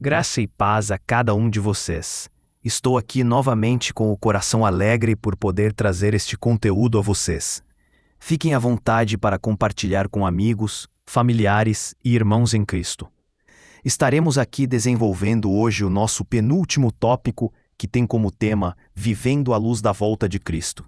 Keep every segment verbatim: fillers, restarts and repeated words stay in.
Graça e paz a cada um de vocês. Estou aqui novamente com o coração alegre por poder trazer este conteúdo a vocês. Fiquem à vontade para compartilhar com amigos, familiares e irmãos em Cristo. Estaremos aqui desenvolvendo hoje o nosso penúltimo tópico, que tem como tema Vivendo à Luz da Volta de Cristo.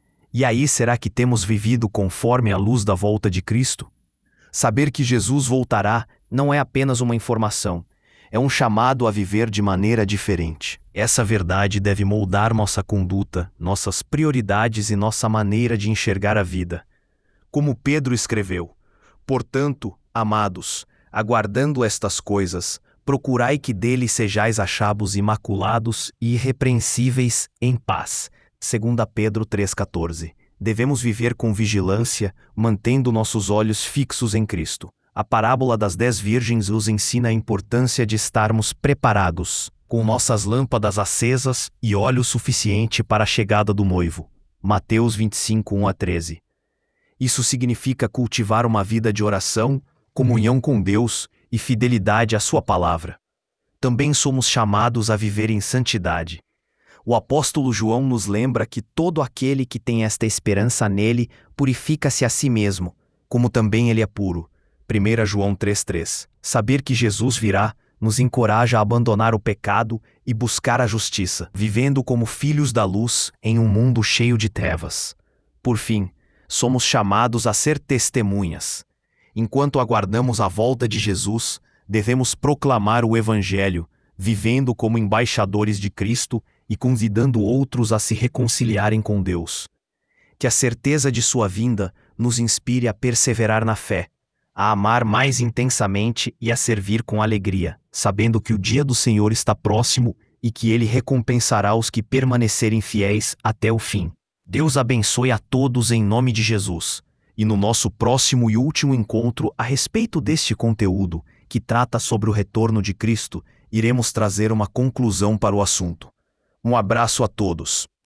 E aí, será que temos vivido conforme a luz da volta de Cristo? Saber que Jesus voltará não é apenas uma informação, é um chamado a viver de maneira diferente. Essa verdade deve moldar nossa conduta, nossas prioridades e nossa maneira de enxergar a vida. Como Pedro escreveu: "Portanto, amados, aguardando estas coisas, procurai que dele sejais achados imaculados e irrepreensíveis em paz." Segunda Pedro três, quatorze. Devemos viver com vigilância, mantendo nossos olhos fixos em Cristo. A parábola das dez virgens nos ensina a importância de estarmos preparados, com nossas lâmpadas acesas e óleo suficiente para a chegada do noivo. Mateus vinte e cinco, um a treze. Isso significa cultivar uma vida de oração, comunhão com Deus e fidelidade à sua palavra. Também somos chamados a viver em santidade. O apóstolo João nos lembra que todo aquele que tem esta esperança nele purifica-se a si mesmo, como também ele é puro. primeira João três, três. Saber que Jesus virá nos encoraja a abandonar o pecado e buscar a justiça, vivendo como filhos da luz em um mundo cheio de trevas. Por fim, somos chamados a ser testemunhas. Enquanto aguardamos a volta de Jesus, devemos proclamar o Evangelho, vivendo como embaixadores de Cristo e convidando outros a se reconciliarem com Deus. Que a certeza de sua vinda nos inspire a perseverar na fé, a amar mais intensamente e a servir com alegria, sabendo que o dia do Senhor está próximo e que Ele recompensará os que permanecerem fiéis até o fim. Deus abençoe a todos em nome de Jesus. E no nosso próximo e último encontro a respeito deste conteúdo, que trata sobre o retorno de Cristo, iremos trazer uma conclusão para o assunto. Um abraço a todos.